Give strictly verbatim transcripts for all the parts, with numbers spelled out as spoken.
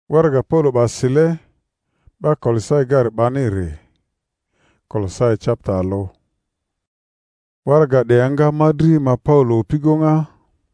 Waraga Paulo basile ba Kolosai gar banire. Kolosai chapter alo. Waraga de anga madri ma Paulo pigonga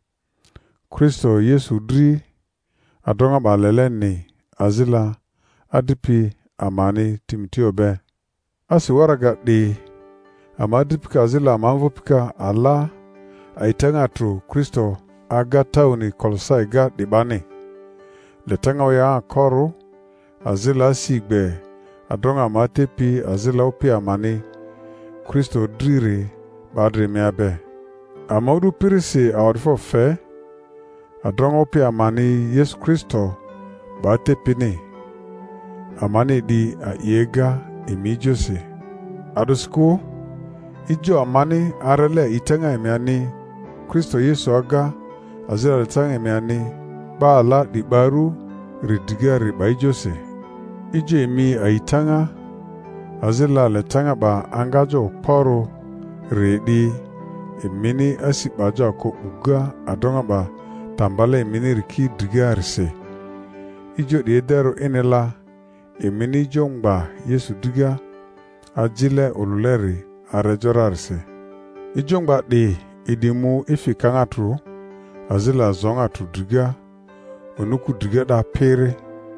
Kristo Yesu dri adonga baleleni azila adipi amani Timoteo be. Asi waraga de amadipika azila amavopika ala aitanga tru Kristo aga tauni Kolosai ga di bani. Letanga ya koru azila sigbe adonga matepi azila upi amani Kristo driri badri meabe. Amaudu pirisi awadifo fe adonga upi amani Yesu Kristo batepi ni amani di a yega imijosi. Adusku ijo amani arele itenga emiani Kristo Yesu aga azila letanga emiani ba ala di baru ridiga ribaijose. Ije emi aitanga azila letanga ba angajo poro redi emini asibajo ko uga adonga ba tambale emini riki diga rise. Ijo di edero enela emini jongba Yesu diga ajile oluleri arejora rise. Ijongba di idimu ifikanga tru azila zonga tru diga onuku diga da pere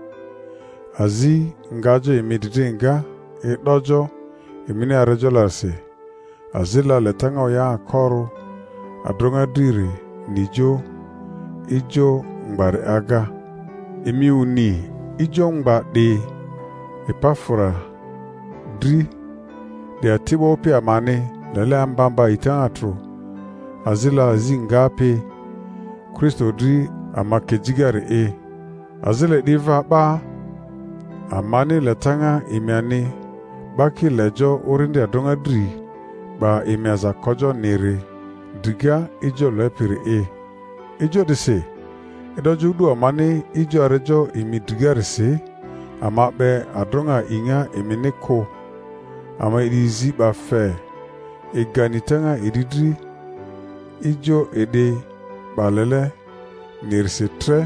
azi ngajo emidide nga e dojo emini arejolarse azila letanga ya koru adronga diri nijo ijo ngbare aga emi uni ijo ngba de epafura dri de atibo pe amane lele ambamba itanatro azila zingape Kristo dri amakejigare e azile diva ba amani letanga imiani baki lejo urinde adonga dri ba imiaza kojo nere diga ijo lepiri e ijo dise edoju du amani ijo arejo imi digare se ama be adonga inga emineko ama idizi ba fe eganitanga ididri ijo ede balele nirse tre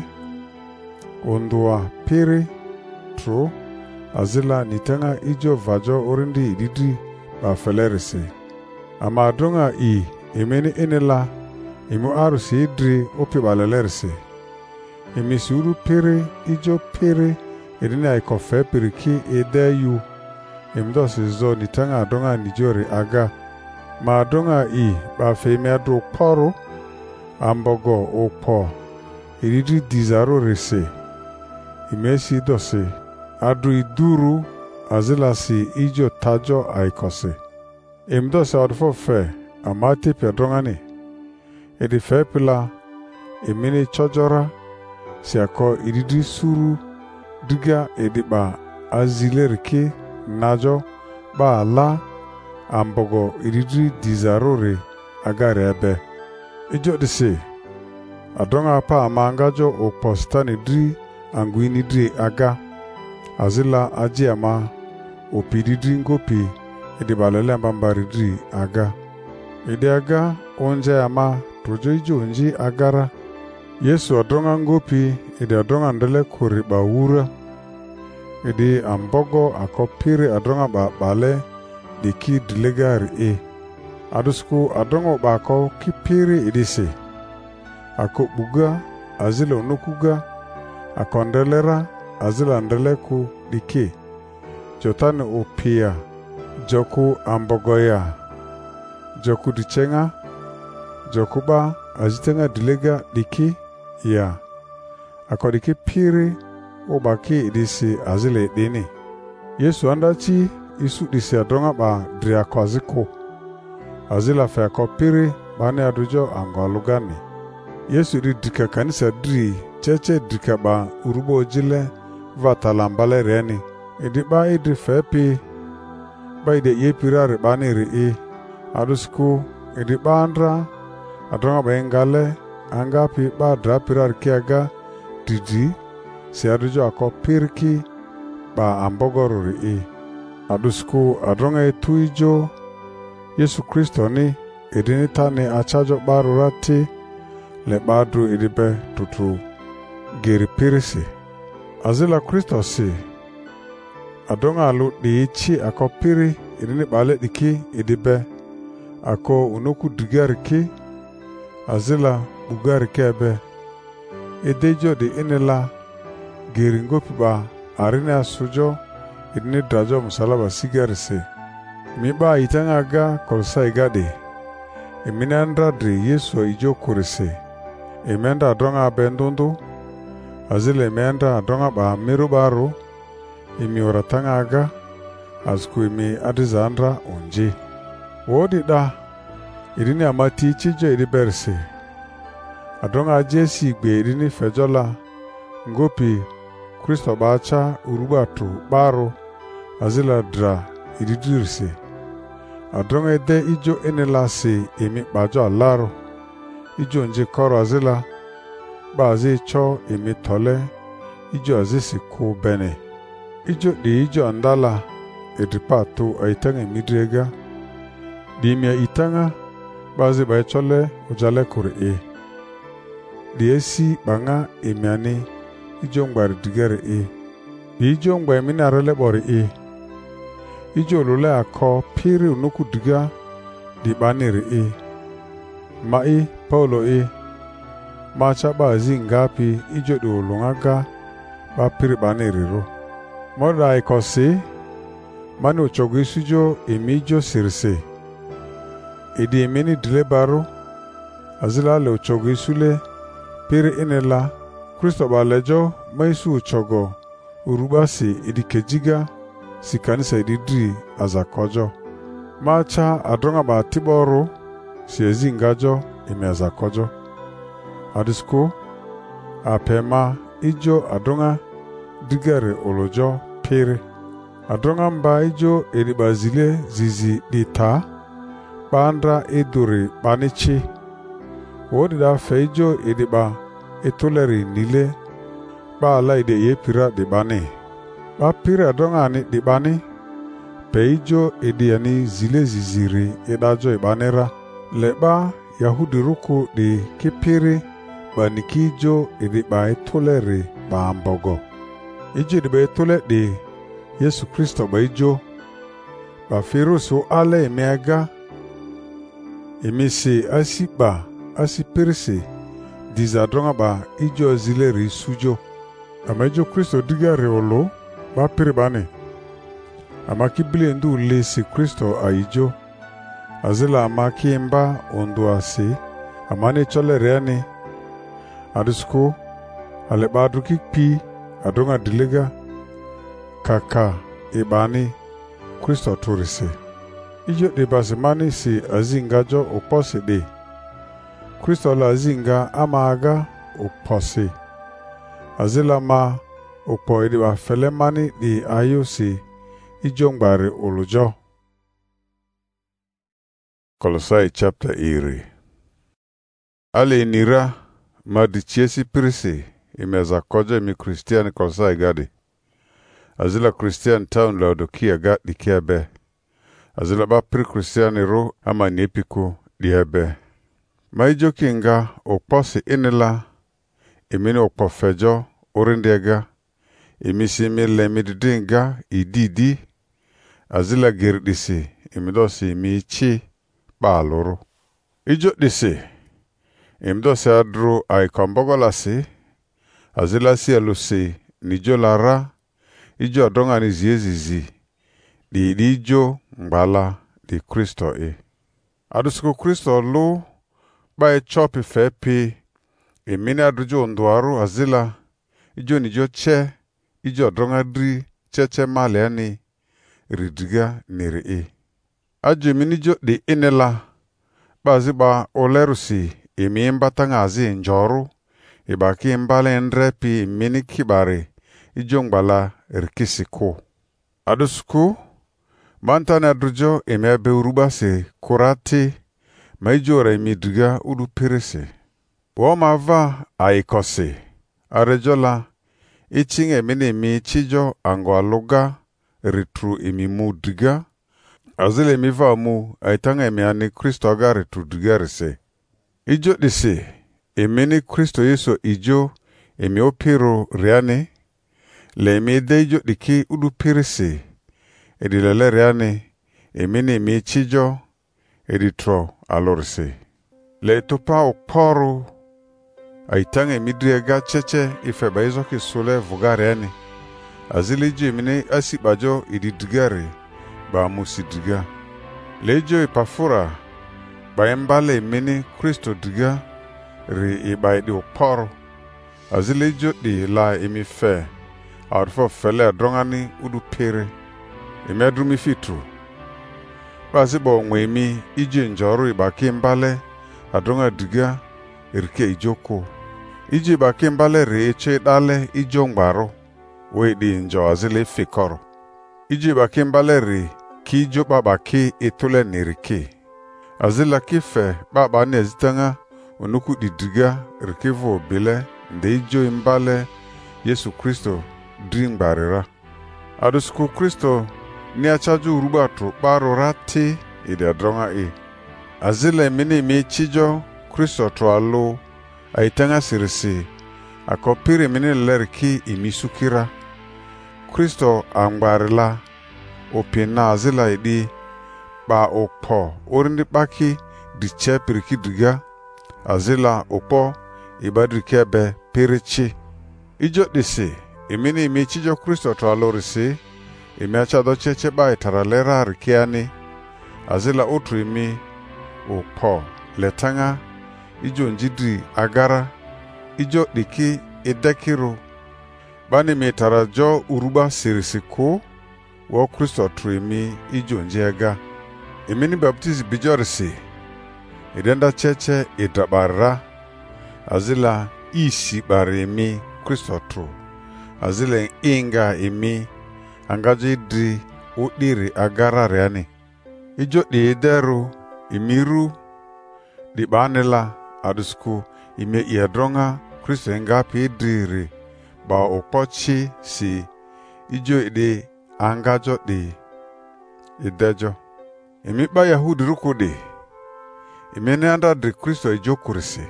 ondua pere tro azila nitanga ijo vajo orindi ididri ba felerese ama adonga i emeni enela emu arusi idri opi balelerese emi suru pere ijo pere edina ikofe periki edeyu emdosi zo nitanga adonga nijori aga ma adonga i ba feme adro poro ambogo opo ididri dizaro rese imesi dose adru iduru azilasi ijo tajo aikose emdose adfo fe amati pedrongani edi fe pila emini chojora siako ididri suru diga ediba azilerike najo ba ala ambogo ididri dizarore agare ebe ijo dise adonga pa amangajo opostani dri anguini dri aga azila aji ama opididri ngopi edibalele ambambari dri aga edi aga onje ama projo ijo onji agara Yesu adonga ngopi edi adonga ndele kuri ba wura edi ambogo akopiri adonga ba bale diki dilegari e adusku adongo ba ko kipiri edise ako buga azila onukuga akondelera azila ndeleku dike jotane opia joku ambogoya joku dichenga jokuba azitenga dilega diki ya akodiki piri obaki idisi azile dini Yesu andachi isu disi adonga ba driakwaziko azila fe akopiri bani adujo angolugani Yesu di dika kanisa dri cheche dika ba urubo jile vatalambale reni idi ba idri fepi ba ide yepirare bani ri e adusku idi ba andra adonga ba engale angapi ba drapirar kiaga didi si adujo ako pirki ba ambogoro ri e adusku adonga etuijo Yesu Kristo ni idini tani achajo barurati le badru idibe tutu geri pirisi azila Kristo si adonga lu di chi akopiri idini bale diki idibe ako unoku digariki azila bugariki ebe edejo di inela giringo piba arine asujo idini drajo musalaba sigarisi miba itanga ga kolsa igade eminandra dri Yesu ijo kurise emenda adonga bendundu azile emenda adonga ba miru baro imi oratanga aga azku imi adizandra onje wodi da idini amati chijo idi berse adonga jesi gbe idini fejola ngopi Kristo bacha urubatu baro azila dra ididirse adonga ede ijo enelasi imi bajo alaro ijo nje koro azila bazi cho imi tole ijo azisi ku bene ijo di ijo andala edipatu aitanga midrega dimia itanga bazi ba chole ujale kure e di esi banga imiani ijo ngbari digere e di ijo ngba emina rele bori e ijo lule ako piri unuku diga di baniri e mai Paulo e macha bazi ngapi ijo di ulungaga ba piri baniri ro moda ikosi mani uchogu isujo emijo sirse idi emini dile baro azila le uchogu isule piri inela Kristo balejo maisu uchogo urubasi idi kejiga sikanisa ididri azakojo macha adronga ba tiboru siezi ngajo imi azakojo adisku apema ijo adronga digare olojo piri adronga mba ijo edibazile zizi dita bandra eduri banichi wodi da fe ijo ediba etoleri nile ba ala ide ye pira de bani ba pira adronga ni de bani pe ijo ediani zile ziziri edajo ibanera leba yahudi ruku de kipiri baniki ijo ediba etoleri ba ambogo ijo ediba etole de Yesu Kristo ba ijo ba firusu ale emega emisi asiba asipirisi dizadronga ba ijo zileri sujo ama ijo Kristo digare olo ba piribane ama kibile ndu lesi Kristo a ijo azila ama kimba ondu asi ama ne chole reani adisku ale badruki pi adronga dilega kaka ibani Kristo turise ijo de basimani si azingajo oposi de Kristo la azinga amaga oposi azila ma opo edi ba felemani di ayo si ijo ngbari olujo. Kolosai chapter iri ale nira ma di chiesi pirisi imeza koja mi Kristiani Kolosai gadi azila Christian town Laodikia ga dikiabe azila ba pri Christiani ro ama nepiku diabe maijo kinga okposi inila emini okpofejo orindega emisi mile mididinga ididi azila girdisi emidosi michi baloro ijo disi emidosi adru aikambogolasi azila si alusi nijo lara ijo adonga ni ziezizi di di ijo ngbala di Kristo e adusuko Kristo lu ba e chopi fepi emini adujo ndwaru azila ijo nijo che ijo adonga dri cheche maliani ridiga niri e ajo emini jo di inela ba ziba olerusi emi mbatanga azi njoru ibaki mbale ndrepi emini kibari ijo ngbala rikisiku adusuku mantana adrujo emebe urubase kurati maijora emidiga udu pirisi woma va aikose arejola ichinge emini emi chijo ango aluga ritru emi mudiga azile emi va mu aitanga emi ani Kristo aga ritru digarise ijo disi emini Kristo Yesu ijo emi opiru riani le mi dejo diki udu pirisi edi leleriani emini mi chijo edi tro alorisi le topa okporu aitange midriega cheche ife baizo ki sule vugariani aziliji emini asibajo edi digari ba musidiga lejo ipafura ba embale emini Kristo diga ri iba edi okporu aziliji di la emife arfo fele adrongani udu pere emedrumi fitru bazibo nwemi ije njoru ibaki mbale adronga diga erike ijoko ije ibaki mbale re eche dale ijo ngbaro we di njo azile fikoro ije ibaki mbale re ki ijo babaki etule nirike azila kife baba nezitanga onuku didiga rikivo bile nde ijo mbale Yesu Kristo dringbarira adusku Kristo ni achaju urubatu baro rati ide adronga e azile mini mi chijo Kristo troalo aitanga sirisi akopiri mini leriki imisukira Kristo angbarila opina azila idi ba okpo orindi baki di chepiriki diga azila okpo ibadrikebe pirichi ijo disi imini mi chijo Kristo troalo risi imi achado cheche ba itaralera rikiani azila otu imi okpo letanga ijo njidri agara ijo diki idekiru bani mi tarajo uruba sirisiku wo Kristo tru imi ijo njega imini baptizi bijorisi idenda cheche idabarra azila isi bari imi Kristo tru azila inga imi angajo idri udiri agara reani ijo di ideru imiru di banela adusku ime iadronga Kristo ngapi idiri ba okpochi si ijo ide angajo di idejo imi ba Yahudi rukudi ime ne anda di Kristo ijo kurisi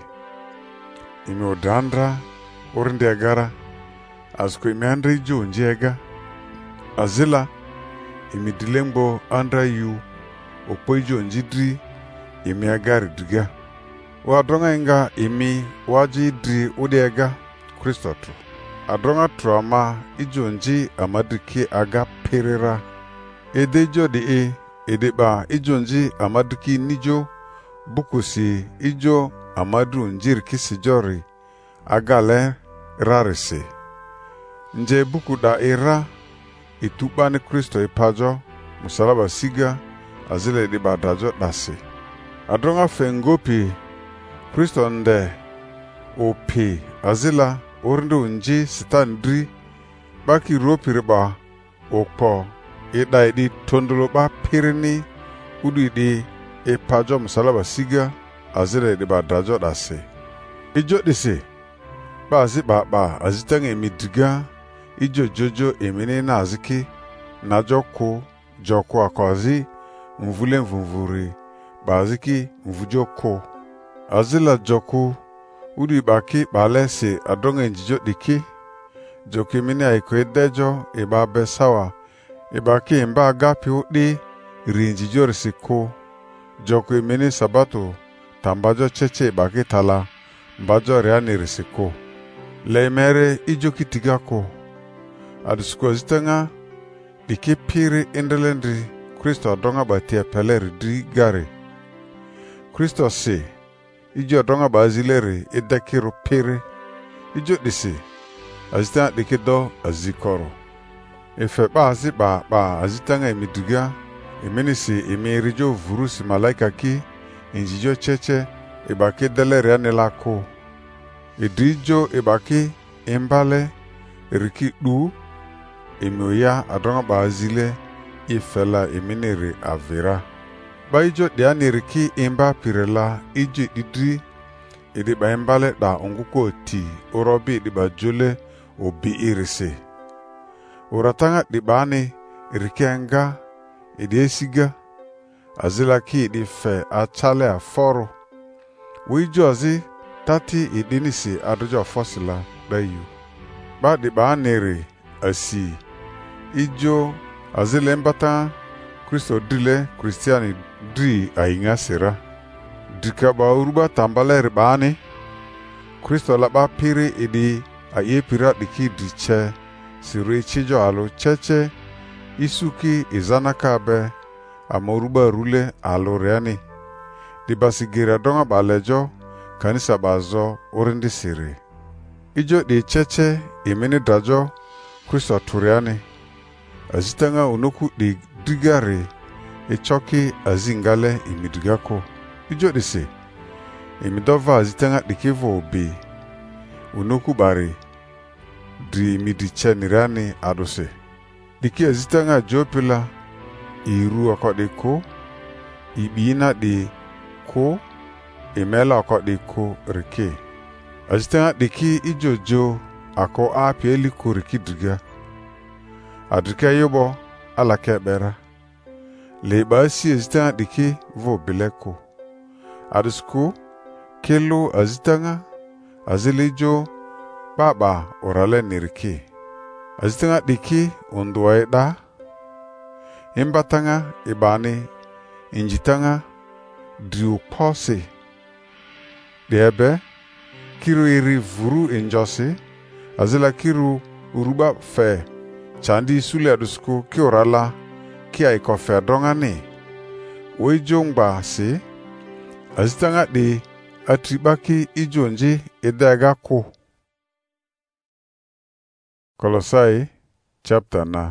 ime odandra orindi agara asku ime andra ijo njega azila imi dilembo andra yu okpo ijo njidri imi agari diga wadronga inga imi waji idri udiega Kristo tru adronga tru ama ijo nji amadiki aga perera ede ijo di e edeba ijo nji amadiki nijo bukusi ijo amadu njir kisijori agale rarisi nje buku da era itubani Kristo ipajo musalaba siga azile di badajo dasi adronga fengopi Kristo nde opi azila orindo nji sitandri baki ropiriba okpo ida di tondolo ba pirini udu di ipajo musalaba siga azile di badajo dasi ijo disi bazi baba azitanga emidiga ijo jojo emini na aziki na joko joko akozi mvule mvumvuri baziki mvujoko azila joko udi baki balese adonga njijo diki joki mini aiko edejo iba besawa ibaki mba agapi udi rinjijo risiko joko emini sabato tambajo cheche ibaki tala mbajo reani risiko leimere ijo kitigako adusiko zitanga diki piri indelendri Kristo adonga batia peleri di gari Kristo si ijo adonga bazileri idekiru piri ijo disi azitanga diki do azikoro ife ba azi ba ba azitanga imidiga iminisi imirijo vurusi malaika ki injijo cheche ibaki deleri anilako idrijo ibaki imbale riki du imioya adonga bazile ifela iminere avira baijo diani riki imba pirela ije didri idi ba imbale da onguko ti orobi di bajole obi irise uratanga di bani rikenga idi esiga azila ki di fe achale aforo wijo azi tati idinisi adojo fosila dayu ba di ba nere asi ijo azile mbata Kristo dile Kristiani dri ainga sira dika ba uruba tambale bani Kristo laba piri idi aye pira diki diche siri chijo alo cheche isuki izanaka be amoruba rule alo reani di basigira donga balejo kanisa bazo orindi siri ijo di cheche imini dajo Kristo turiani azitanga unoku di digari echoki azingale imidigako ijo disi imidova azitanga dikivo obi unoku bari di imidiche nirani adose diki azitanga jopila iru akodiko ibina di ko imela akodiko rike azitanga diki ijojo ako api eliku riki diga adrika yobo ala kebera le basi azitanga diki vo bileko adusku kelo azitanga azilijo baba orale niriki azitanga diki onduwaida imbatanga ibani injitanga driupose debe kiru iri vuru injosi azila kiru uruba fe chandi sule adusku ki orala ki aikofe dongani oijongba si azitanga di atribaki ijonji edaga ko Kolosai chapter na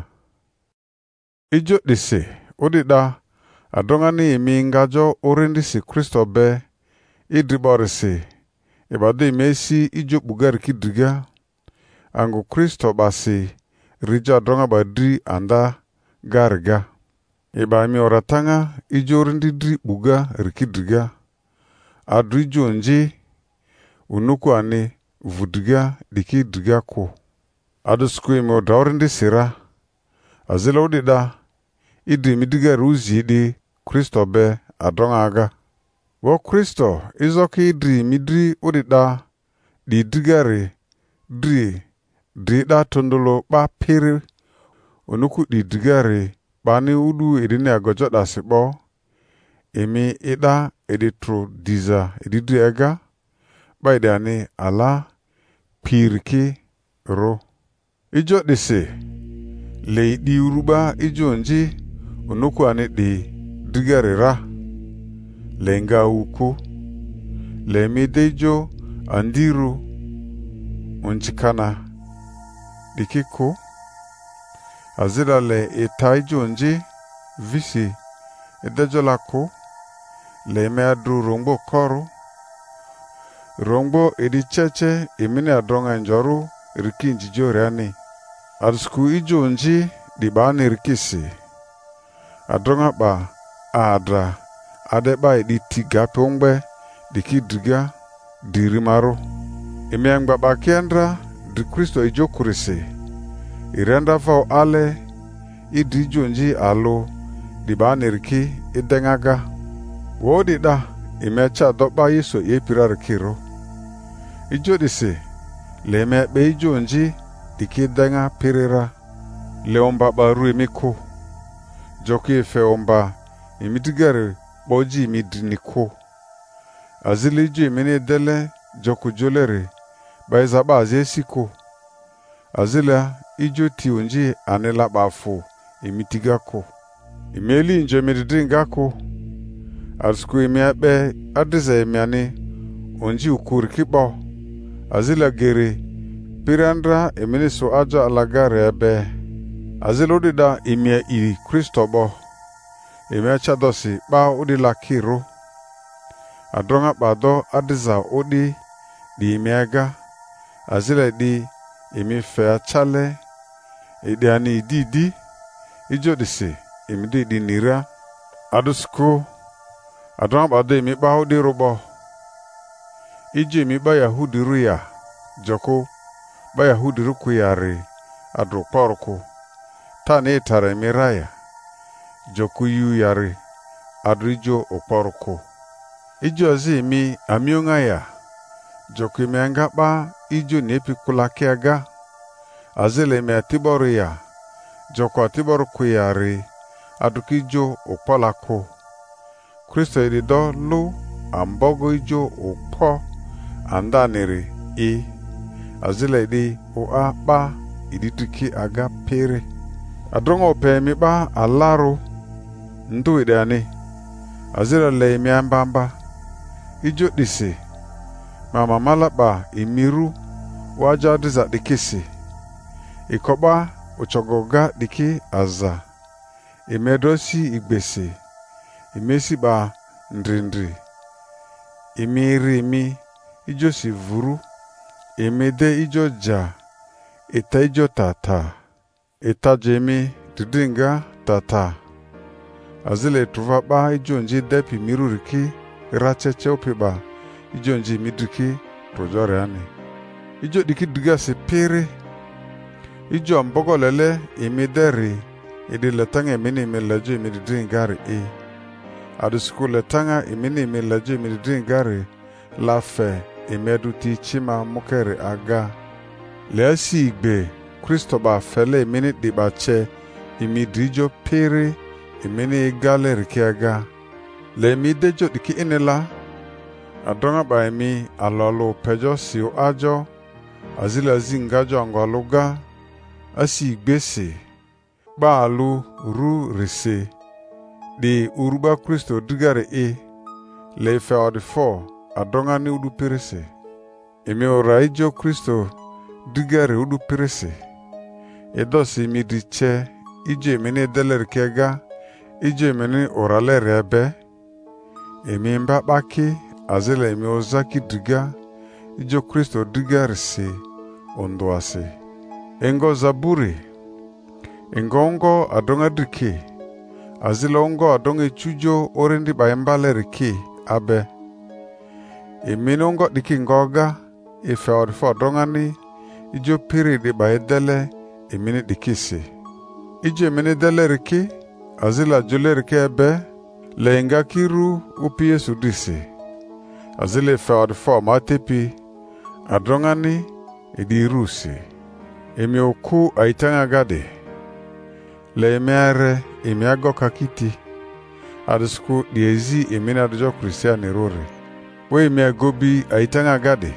ijo disi odida adongani imi ngajo orindisi Kristo be idriborisi ibadu imesi ijo bugari kidiga angu Kristo basi rija adonga badri anda gariga iba imi oratanga ijo orindidri buga rikidiga adu ijo nji unuku ani vudiga diki diga ko adu sku imi odaurindi sira azila odida idi midiga ruzi di Kristo be adonga aga wo Kristo izoki idri midri odida di digari dri di da tondolo ba piri onuku di digari bani udu edini agojo da sibo emi ida editro diza edidri ega ba idani ala piriki ro ijo disi le di uruba ijo nji onuku ani di digari ra le nga uku le midejo andiru unchikana dikiko azira le itaijo nji visi edejo lako le me adru rongbo koro rongbo edi cheche imini adronga njoru riki njijo reani adsku ijo nji di bani rikisi adronga ba adra adeba edi tiga pongbe diki diga dirimaro imiangba ba kendra di Kristo ijo kurisi irenda fao ale idi jonji alo di baniriki idengaga wodi da imecha doba Yesu yepira kiro ijo disi le me be ijo nji diki denga pirira le omba baru emiko joki fe omba imidigare boji midiniko azili ijo imene dele joku jolere baizaba azesiko azila ijo tionji anela bafu imitigako imeli nje midingako asku imiabe adiza imiani onji ukuri kibo azila gere pirandra emini so aja alagare ebe azila odida imia iri Kristo bo imia chadosi ba odila kiro adronga bado adiza odi di imiaga azila di imi fe chale idi ani didi ijo disi imi di di nira adusku adronga bado imi ba odi robo ijo imi ba Yahudi ruya joko ba Yahudi ruku yare adro porku tani itare miraya joku yu yare adrijo oporku ijo zi imi amionga ya joku imi angaba ijo nepi kula kiaga azile imi atiboru ya joko atiboru kuyari aduki jo ukpolako Kristo idido lu ambogo ijo ukpo andaniri i azile di ua ba idituki aga pere adrongo pe mi ba alaru ndu idani azile le imi ambamba ijo disi mama malaba imiru waja diza dikisi ikoba uchogoga diki aza imedosi igbesi imesi ba ndrindri imiri mi ijo si vuru imede ijo ja ita ijo tata ita jemi didinga tata azile truva ba ijo nji depi miruriki racheche opiba ijo nji midriki projore ani ijo diki diga se pere ijo ambogo lele imideri idi letanga imini imelajo imididingari e adu siku letanga imini imelajo imididingari lafe imeduti chima mukere aga leasi igbe Kristo ba fele imini dibache imidrijo pere imini igale rikiaga le imidejo diki inela adonga ba imi alolo pejo siu ajo azila zingajo angwaluga asi igbese ba alu ru rese di uruba Kristo digare e le fe odifo adonga ni udu perese imi ora ijo Kristo digare udu perese edosi mi diche ije mene deler kega ije mene orale rebe emi mba baki azele emi ozaki diga ijo Kristo digare se ondoase engo zaburi engo ongo adonga dike azile ongo adonga chujo orendi bayembale rike abe emi ongo dike ngoga ife orifo adonga ni ijo piri di bayedele emi dikisi ijo emi dele rike azila jole rike ebe lenga kiru upi Yesu disi azile fe orifo matepi adonga ni edi rusi emi oku aitanga gade le emere emi agoka kiti adisku diezi emi na dojo Kristiani rori we emi agobi aitanga gade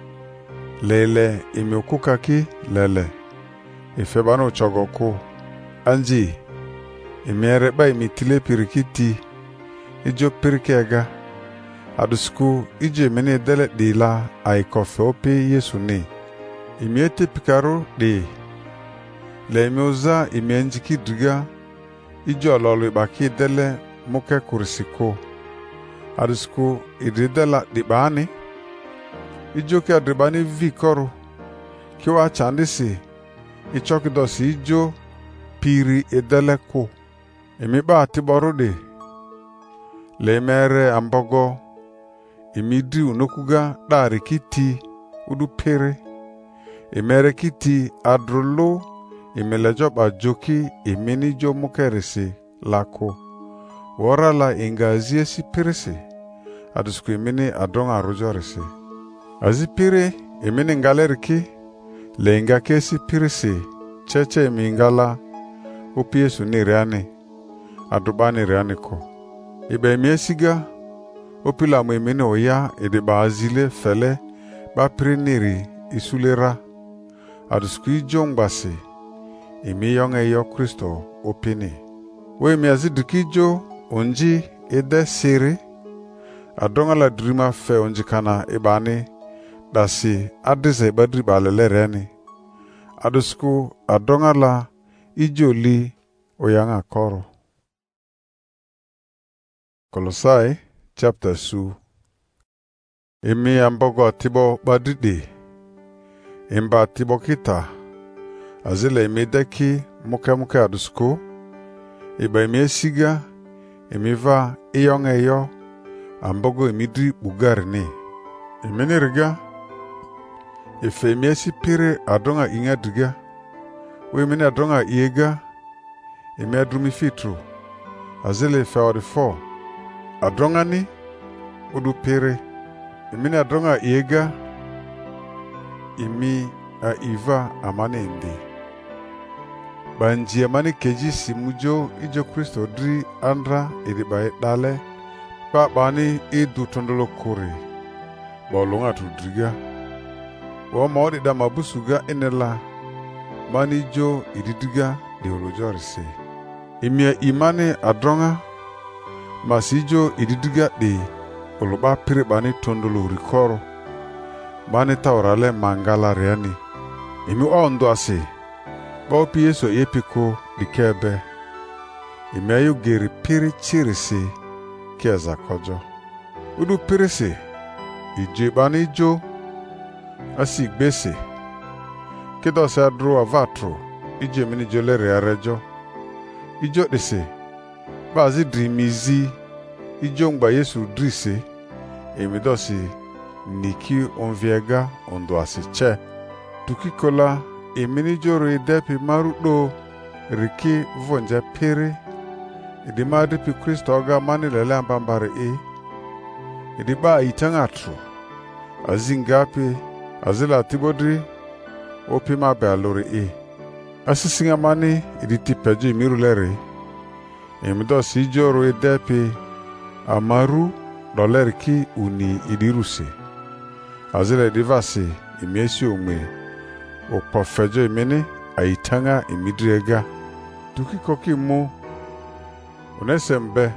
lele emi oku kaki lele ife bano chogoku anji emi ereba emi tile pirikiti ijo pirikega adisku ije emi dele dila aikofe ope Yesu ni imi ete pikaro de le imi oza imi enjiki diga ijo lolo ibaki dele muke kurisiko adisku ididela dibani ijo ke adibani vikoru kiwa chandisi ichokidosi ijo piri edele ko imi ba atiboru de le mere ambogo imi di unokuga dari kiti udu pere imere kiti adrolo imelejo ba joki imini jo mukerese lako wora la ingazie si pirese adusku imini adonga arujorese azipire imini ngaleriki le inga kesi pirese cheche imingala upi Yesu ni reani adubani reani ko ibe imiesiga upila mu imini oya idiba azile fele ba piriniri isulera adusku ijo ngbasi imi yonge yo Kristo opini we mi azidiki jo onji ede siri adonga la drima fe onji kana ibani dasi adize badri balele reni adusku adonga la ijo li oyanga koro Kolosai chapter two imi ambogo tibo badide imba tibo kita azile imedeki muke muke adusku iba imesiga imiva iyonge yo ambogo imidri bugarni imeniriga ife imesi pire adonga inga diga we imene adonga iega ime adrumi fitru azile ife odifo adonga ni udu pire imene adonga iega imi a iva amane indi. Banjia mani keji simujo ijo Kristo dri andra idibae dale pa bani idu tondolo kore bolonga tudriga wo modi da mabusuga enela mani jo ididiga de olojorse imia imane adronga masijo ididiga de oloba pire bani tondolo rikoro bani taurale mangala reani imi ondo ase Bao Yesu yepiko dikebe imeyo geri piri chirisi keza kojo udu pirisi ije bani jo asi gbese kedo se adro avatro ije mini jolere arejo ijo dese bazi drimizi ijo ngba Yesu drise emidosi niki onviega ondo asiche tukikola Emini joro idepi marudo riki vonja pere idima dipi Kristo oga mani lele ambambare e idiba itanga tru azingapi azila tibodri opi mabe alori e asisinga mani iditi pejo imiru lere emido si joro idepi amaru doleriki uni idiruse azila idivasi imiesi ome o pofejo imene aitanga imidrega tuki koki mu unesembe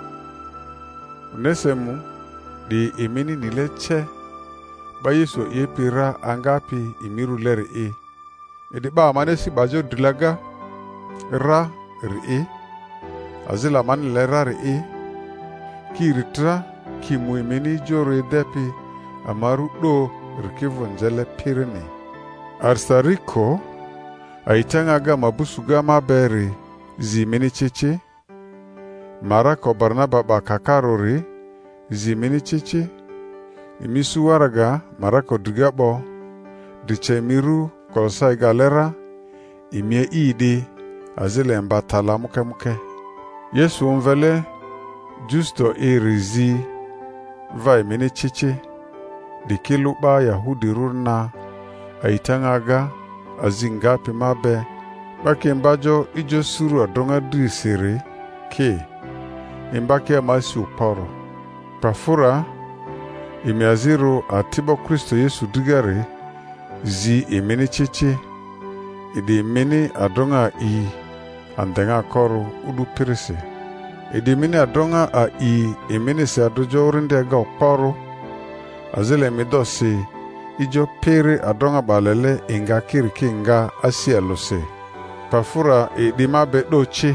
unesemu di imini nileche ba Yesu yepira angapi imiru lere e edi ba manesi bajo dilaga ra ri e azila man lera ri e ki ritra ki mu imini joro depi amaru do rikivonjele pirene Arsariko aitanga ga mabusuga mabere zimini chichi Marako Barnaba bakakarori zimini chichi imisu waraga Marako digabo dichemiru kolosai galera imie idi azile mbatala muke muke Yesu umvele justo irizi va imini chichi dikiluba Yahudi runa aitanga ga azingapi mabe baki mbajo ijo suru adonga drisiri ke imbaki amasi uporo pafura imiaziru atibo Kristo Yesu digari zi imini chichi idi imini adonga i andenga koru udu pirisi idi imini adonga a i imini se adojo urinde ga uporo azile midosi ijo pere adonga balele inga kiriki inga asielose pafura idima bedochi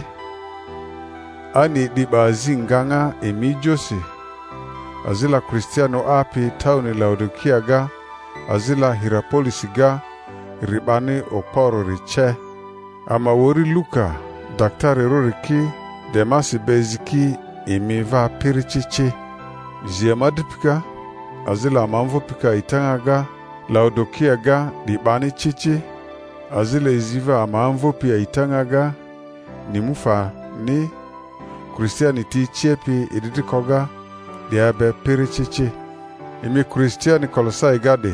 ani dibazi nganga emijosi azila Kristiano api tauni Laodikia ga azila Hirapolis ga ribani oporo riche ama wori Luka daktari roriki demasi beziki imiva pirichichi ziamadipika azila mamvo pika itanga ga Laodikia ga dibani chichi azila iziva mamvo pia itanga ga nimufa ni Christianity chepi iditikoga diabe pirichichi imi Christiani kolosai gade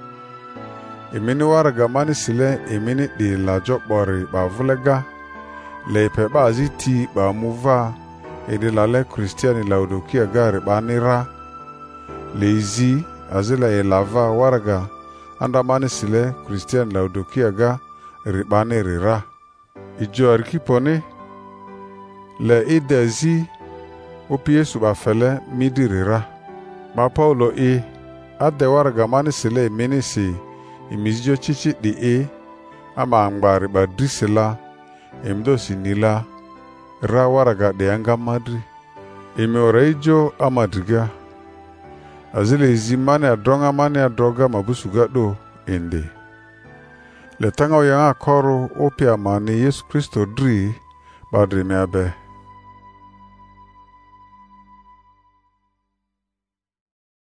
imini waraga mani sile imini di lajo bori bavulega leipe bazi ti ba muva idilale Christiani Laodikia ga ribanira leizi azila elava waraga anda mani sile Christian Laodikia ga ribane rira ijo arkipone le idezi opi Yesu bafele midi rira ma Paulo e ade waraga mani sile menisi imizjo chichi di e ama angbari ba drisela emdosi nila ra waraga de anga madri ime oreijo amadriga azile izi mani adronga mani adroga mabusuga do ende le tanga oyanga koro opi amani Yesu Kristo dri badri meabe